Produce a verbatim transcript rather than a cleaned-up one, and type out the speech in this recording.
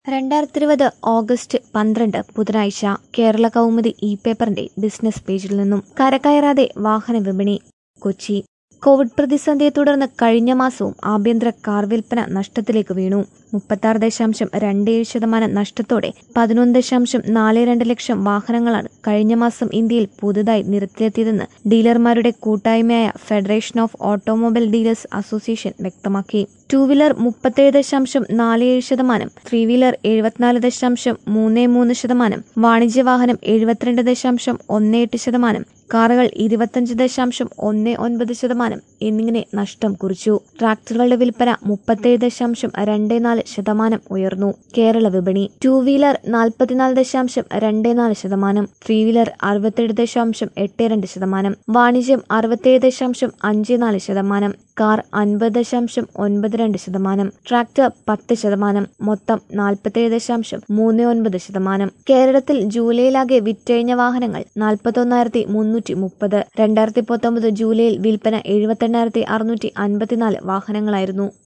രണ്ടായിരത്തി ഇരുപത് ഓഗസ്റ്റ് പന്ത്രണ്ട് ബുധനാഴ്ച കേരള കൗമുദി ഇ പേപ്പറിന്റെ ബിസിനസ് പേജിൽ നിന്നും കരകയറാതെ വാഹന വിപണി. കൊച്ചി. കോവിഡ് പ്രതിസന്ധിയെ തുടർന്ന് കഴിഞ്ഞ മാസവും ആഭ്യന്തര കാർ വിൽപ്പന നഷ്ടത്തിലേക്ക് വീണു. മുപ്പത്താറ് ദശാംശം രണ്ട് ഏഴ് ശതമാനം നഷ്ടത്തോടെ പതിനൊന്ന് ദശാംശം നാല് രണ്ട് ലക്ഷം വാഹനങ്ങളാണ് കഴിഞ്ഞ മാസം ഇന്ത്യയിൽ പുതുതായി നിരത്തിലെത്തിയതെന്ന് ഡീലർമാരുടെ കൂട്ടായ്മയായ federation of automobile dealers association വ്യക്തമാക്കി. ടൂ വീലർ മുപ്പത്തേഴ് ദശാംശം നാല് ഏഴ് ശതമാനം, ത്രീ വീലർ എഴുപത്തിനാല് ദശാംശം മൂന്ന് മൂന്ന് ശതമാനം, വാണിജ്യവാഹനം എഴുപത്തിരണ്ട് ദശാംശം ഒന്ന് എട്ട് ശതമാനം, കാറുകൾ ഇരുപത്തിയഞ്ച് ദശാംശം ഒന്ന് ഒൻപത് ശതമാനം എന്നിങ്ങനെ നഷ്ടം കുറിച്ചു. ട്രാക്ടറുകളുടെ വിൽപ്പന മുപ്പത്തേഴ് ദശാംശം രണ്ട് നാല് ശതമാനം ഉയർന്നു. കേരള വിപണി. ടൂ വീലർ നാൽപ്പത്തിനാല് ദശാംശം രണ്ട് നാല് ശതമാനം, ത്രീ വീലർ അറുപത്തേഴ് ദശാംശം എട്ട് രണ്ട് ശതമാനം, വാണിജ്യം അറുപത്തേഴ് ദശാംശം അഞ്ച് നാല് ശതമാനം, കാർ അൻപത് ദശാംശം ഒൻപത് രണ്ട് ശതമാനം, ട്രാക്ടർ പത്ത് ശതമാനം, മൊത്തം നാൽപ്പത്തേഴ് ദശാംശം മൂന്ന് ഒൻപത് ശതമാനം. കേരളത്തിൽ ജൂലൈയിലാകെ വിറ്റഴിഞ്ഞ വാഹനങ്ങൾ നാൽപ്പത്തൊന്നായിരത്തി മുന്നൂറ്റി മുപ്പത്. രണ്ടായിരത്തി പത്തൊമ്പത് ജൂലൈയിൽ വിൽപ്പന എഴുപത്തെണ്ണായിരത്തി അറുന്നൂറ്റി അൻപത്തിനാല് വാഹനങ്ങളായിരുന്നു.